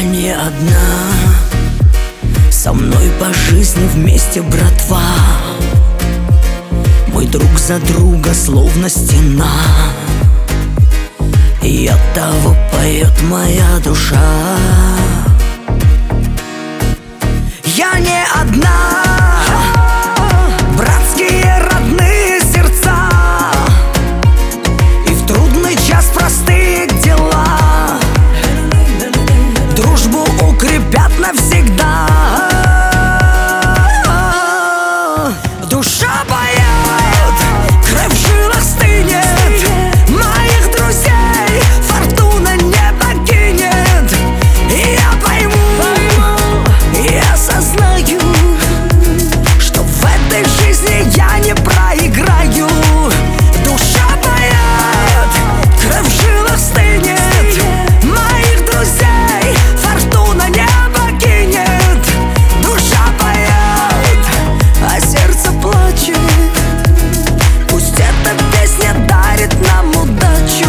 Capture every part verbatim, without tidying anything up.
Я не одна, со мной по жизни вместе братва. Мы друг за друга словно стена, и от того поет моя душа. Я не одна, братские родные сердца, и в трудный час простые дела дружбу укрепят навсегда. Душа поет, кровь в жилах стынет, моих друзей фортуна не покинет. И я пойму, и осознаю, что в этой жизни я не проиграю. Душа поет, кровь в жилах стынет, моих друзей фортуна не покинет. Душа поет, а сердце плачет, пусть эта песня дарит нам удачу.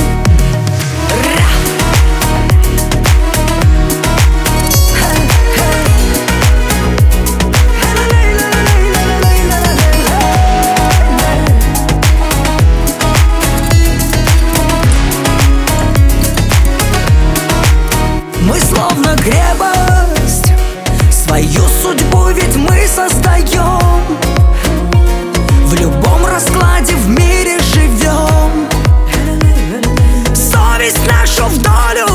Мы словно крепость, свою судьбу ведь мы создаем. В любом раскладе в мире живем, совесть нашу в долю